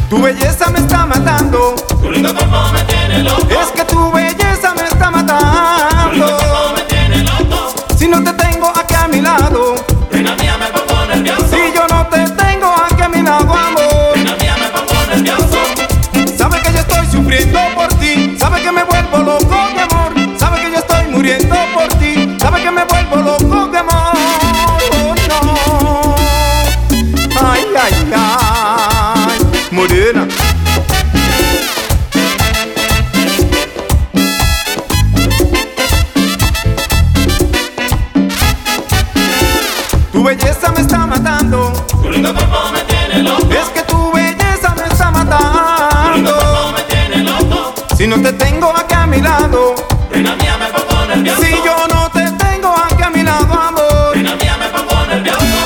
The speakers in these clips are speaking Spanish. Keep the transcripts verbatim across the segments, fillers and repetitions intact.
Tu belleza me está matando. Tu lindo cuerpo me tiene loco. Es que tu belleza me está matando. Tu lindo cuerpo me tiene loco. Si no te tengo aquí a mi lado, Pena mía me pongo nervioso. si yo no te tengo aquí a mi lado, amor, Pena mía me pongo nervioso. sabe que yo estoy sufriendo por ti, sabe que me vuelvo loco de amor, sabe que yo estoy muriendo por ti, sabe que me vuelvo loco de amor. Oh, no. Ay, ay, ay, morena. Tu belleza me está matando. Tu lindo cuerpo me tiene loco. Es que tu belleza me está Tu lindo matando. cuerpo me tiene loco. Si no te tengo aquí a mi lado, Pena mía me pongo nervioso. si yo no te tengo aquí a mi lado, amor, Pena mía me pongo nervioso.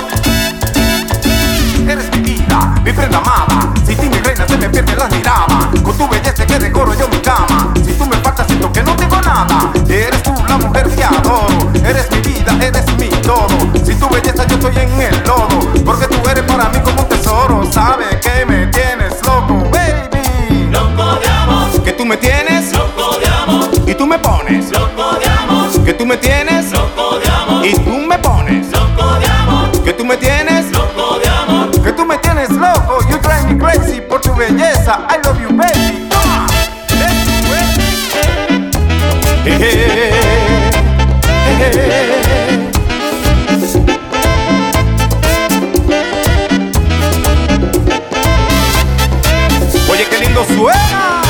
eres mi vida, mi prenda amada. Si ti mi reina se me pierde la mirada. Con tu belleza que decoro yo mi cama. Si tú me faltas siento que no tengo nada. Eres tú la mujer que adoro. Eres mi vida, eres mi todo. Si tu belleza yo estoy en el lodo. Porque tú eres para mí como un tesoro. Sabes que me tienes loco, baby. Loco de amor. Que tú me tienes Loco de amor. y tú me pones. Loco de amor. Que tú me tienes Loco de amor. y tú me pones. Loco de amor. Que tú me tienes, Loco de amor. que tú me tienes loco. You drive me crazy por tu belleza. I love you, baby. Come on, let's do it. Hey, hey, hey, hey. Oye, qué lindo suena.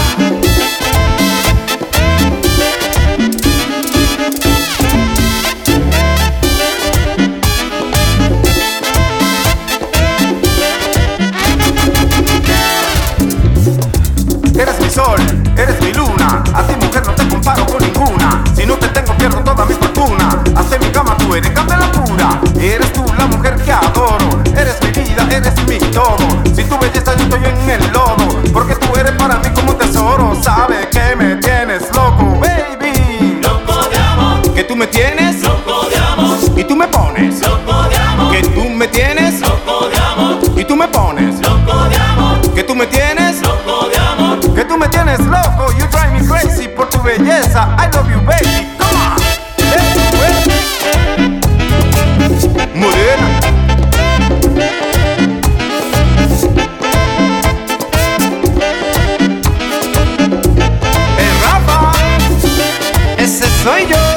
Eres mi sol, eres mi luna. A ti mujer no te comparo con ninguna. Si no te tengo pierdo toda mi fortuna. Hazte mi cama, tú eres cambia la pura. Eres tú la mujer que adoro. Eres mi vida, eres mi todo. Si tu belleza yo estoy en el lodo. Porque tú eres para mí como un tesoro. Sabes que me tienes loco, baby. Loco de amor. Que tú me tienes Loco de amor. y tú me pones. Loco de amor. Que tú me tienes Loco de amor. y tú me pones. Loco de amor. Que tú me tienes, Loco de amor. que tú me tienes loco. You drive me crazy por tu belleza. I love you, baby. Come on, let's do it. Morena. El Rafa, ese soy yo.